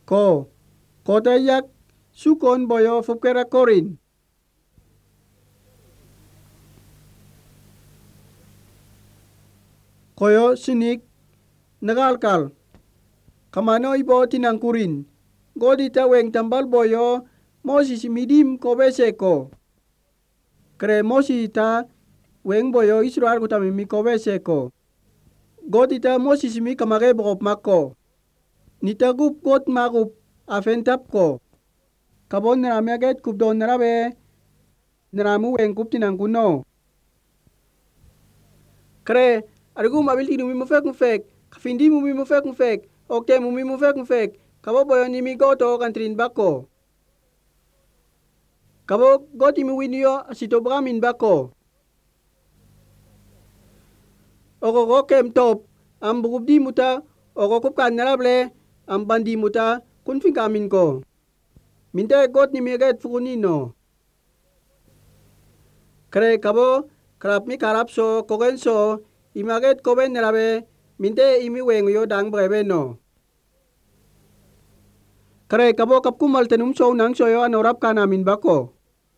Ko kotayak sukon boyo fukera korin. Koyo sinik nagalkal. Kamano ibo tinangkurin. Godi taweng tambal boyo Moses midim ko beseko. Kre Moses ta weng boyo Israel ko tamimi ko beseko. Godi ta Moses mi kamage bokop mako. Nitagup got magup afentap ko. Kabon narami aget kup don narabe naramu weng kup tinangkuno. Kre arigu mabil tinu mi mufek. Kafindi mu mi mufek. Okte mu mi mufek. Kabo boyo ni mi goto kantrin bako. Kabo goti mi winyo asito bramin bako. Oko kem top am bukup di muta oko kup kan narable am bandi muta kun kamin ko. Minta got ni mi aget fukunino. Kre kabo krap mi karap so kogen so imaget koben narabe minte imi weng yo dang brebe no. Kare kabo kap kumal tenum so nang so yo anorap ka namin bako.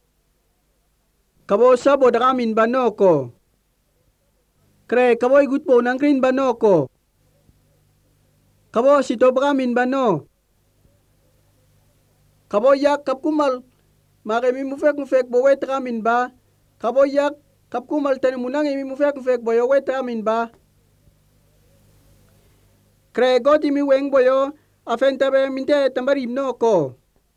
Kabo sabo dakamin bano ko. Kare kabo igut po nang krin bano ko. Kabo sito bakamin bano. Kabo yak kap kumal makemi mufek bo wet kamin ba. Kabo yak kap kumal tenum nang imi mufek boyo wet kamin ba. Kre goti mi weng boyo afentabe minte tambarim no ko.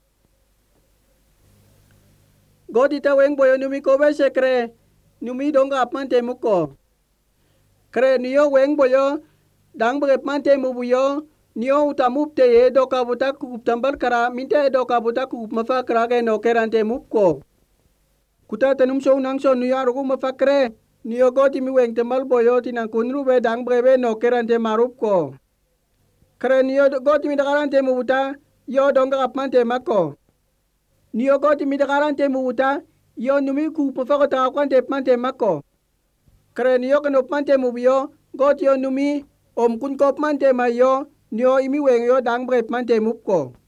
Goti ta weng boyo numi ko bese kre numi donga apmante muko. Kre niyo weng boyo dang brep mante mubuyo niyo utamup te ye doka buta kukup tambal kara minte doka buta kukup mafa kara ke no kerante mupko. Kuta tenum so nang so niyo arugu mafa kre niyo goti mi weng tambal boyo tinang kunrube dang brebe no kerante marupko. Kare niyo goti mi dakarante mubuta yo donga apmante mako. Niyo goti mi dakarante mubuta yo numi kukup mafa ko takakante pmante mako. Kare niyo kanop mante mubiyo goti yo numi om kun kop mante mayo niyo imi weng yo dang brep mante mupko.